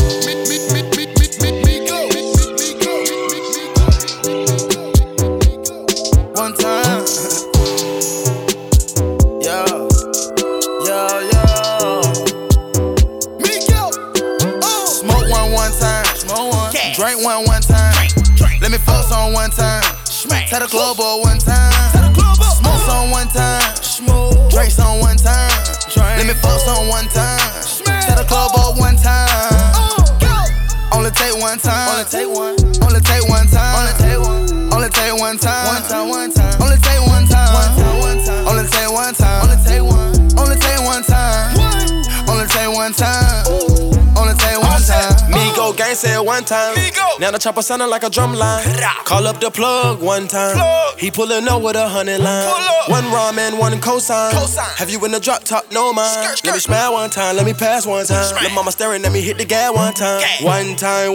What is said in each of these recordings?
One time. Yo. Smoke one time. Drink one time. Let me fuck on one time. Tell the club boy one time. Smoke on one time. Drink on one time. Let me fuck on one time. Tell the club boy one time. Only take one time. Only take one. Only take one time. Only take one. Only take one time. One time. One time. Only take one time. One time. One time. Only take one time. Only take one. Only take one time. Only take one time. Only take one time. Migo gang said one time. Now the chopper sounding like a drum line. Call up the plug one time. He pulling up with 100 line. One ramen, one cosign. Have you in the drop top? No mind. Let me smile one time. Let me pass one time. Lil' mama staring at me, hit the gas one time. One time.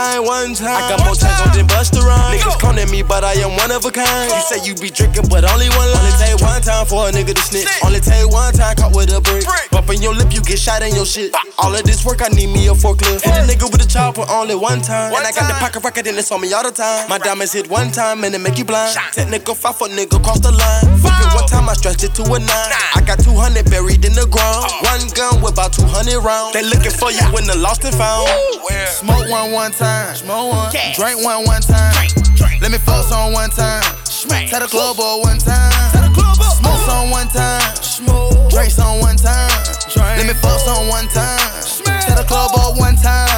I got more times than Busta Rhymes. Niggas cloning me, but I am one of a kind. You say you be drinking, but only one line. Only take one time for a nigga to snitch. Only take one time caught with a brick. Bumping your lip, you get shot in your shit. All of this work, I need me a forklift. Hit a nigga with a chopper only one time. And I got the pocket rocket and it's on me all the time. My diamonds hit one time and it make you blind. Technical 5 foot nigga cross the line. Fuck it one time, I stretched it to a 9. I got 200 buried in the ground. One gun with about 200 rounds. They looking for you when the lost and found. Smoke one time. Drink one time. Let me fuck on one time. Tell the club boy one time. Smoke on one time. Drink on one time. Let me fuck on one time. Tell the club boy one time.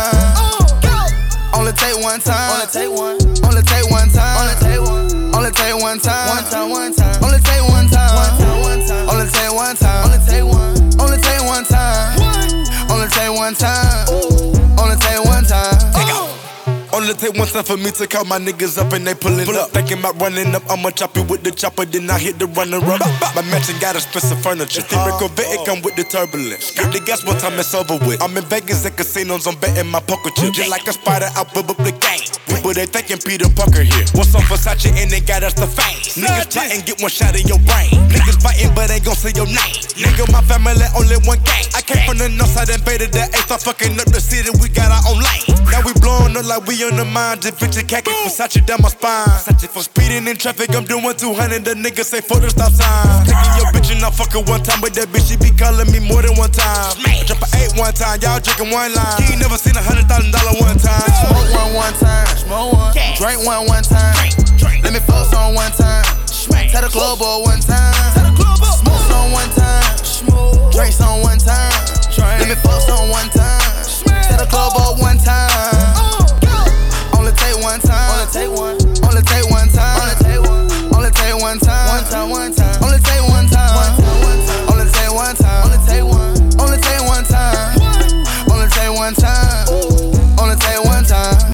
Only take one time. Only take one. Only take one time. Only take one. Only take one time. One time. One time. Only take one time. One time. One time. Only take one time. Only take one. Only take one time. Only take one time. Only take one time. Only take one time for me to call my niggas up and they pullin' up. Thinking about running up, I'ma chop it with the chopper, then I hit the runner up. My mansion got expensive furniture. The Corvette, it come with the turbulence. Get the gas one time, it's over with. I'm in Vegas at casinos, I'm betting my poker chips. Just like a spider out of the game. People, they thinking Peter Parker here. What's on Versace and they got us the fame. Niggas plotting, get one shot in your brain. Niggas fighting, but ain't gon' say your name. Nigga, my family only one gang. I came from the north side, invaded the A, start fucking up the city, we got our own lane. Now we blowing up like we on the mind. Just picture khaki Versace down my spine. Versace for speeding in traffic, I'm doing 200. The nigga say for the stop sign. Taking your bitch and I fuck her one time, but that bitch she be calling me more than one time. Drop an 8 one time, y'all drinking one line. You ain't never seen $100,000 one time. Smoke one time. Drink one time. Let me fuck on one time. Tell the club boy one time. Smoke on one time. Drink on one time. Let me fuck on one time. Tell the club boy one time. Only take one time. Only take one. Only take one time. Only take one. Only take one time. One time.